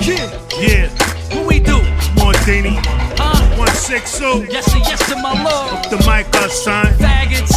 Yeah. What we do? More Dini. Huh? 160. Yes and yes to my lord. Up the mic up, son. Faggots.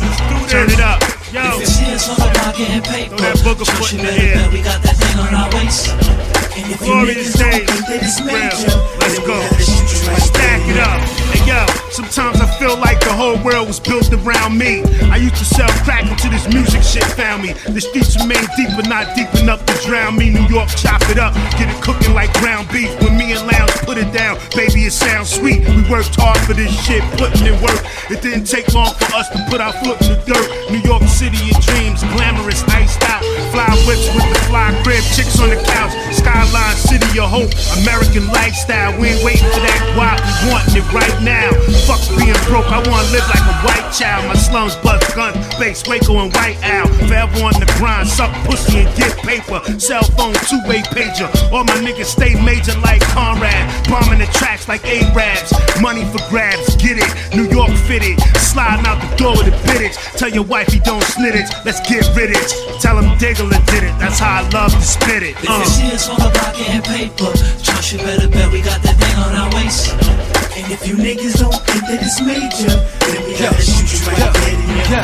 Turn it up. Yo. If it's here, it's all about getting paper. Throw that booger foot in the air. We got that thing on our waist. And if you Glorious niggas don't days. think that it's major, Real. Let's then go. we gotta shoot you right Stack it there. up. Hey yo, sometimes I feel like the whole world was built around me. I used to sell crack until this music shit found me. The streets remain deep but not deep enough to drown me. New York, chop it up, get it cooking like ground beef. When me and Lounge put it down, baby, it sounds sweet. We worked hard for this shit, putting in work. It didn't take long for us to put our foot in the dirt. New York City of dreams, glamorous, iced out. Fly whips with the fly crib, chicks on the couch. Skyline, city of hope, American lifestyle. We ain't waiting for that guap, we wanting it right now. Fuck being broke, I wanna live like a white child. My slums bust guns, base Waco and White Owl. Forever on the grind, suck pussy and get paper. Cell phone, two-way pager. All my niggas stay major like Conrad. Bombing the tracks like Arabs. Money for grabs, get it. New York fitted. Sliding out the door with the biddage. Tell your wife he don't snit it. Let's get rid it. Tell him Diggler did it. That's how I love to spit it. If it's here, it's all about getting paper. Trust you better bet we got that thing on our waist. And if you niggas don't think that it's major, then we gotta shoot you right there.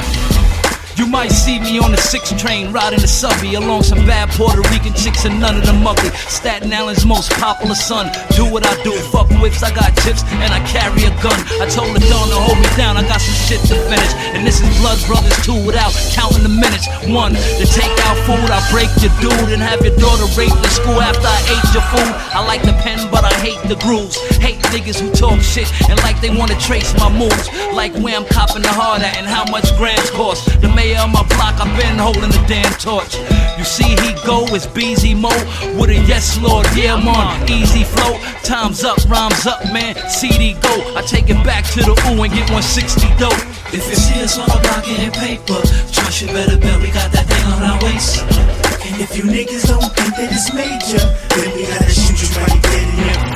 You might see me on the 6 train riding the subway along some bad Puerto Rican chicks and none of them ugly. Staten Island's most popular son. Do what I do, fuck whips, I got chips and I carry a gun. I told the dawn to hold me down, I got some shit to finish. And this is Blood Brothers 2 without counting the minutes. 1, to take out food, I break your dude and have your daughter raped in school after I ate your food. I like the pen but I hate the grooves. Hate niggas who talk shit and like they wanna trace my moves. Like where I'm copping the hard at and how much grams cost. The mayor on my block, I've been holding the damn torch. You see he go, it's BZ Mo with a yes lord, yeah I'm on easy flow. Time's up, rhymes up, man, CD go. I take it back to the ooh and get 160 dope. If it's here, it's all about getting paper. Trust you better bet we got that thing on our waist. And if you niggas don't think that it's major, then we gotta shoot you right there.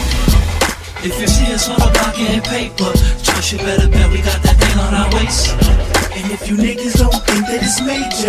If it's here, it's all about getting paper. Trust you better bet we got that thing on our waist. And if you niggas don't think that it's major,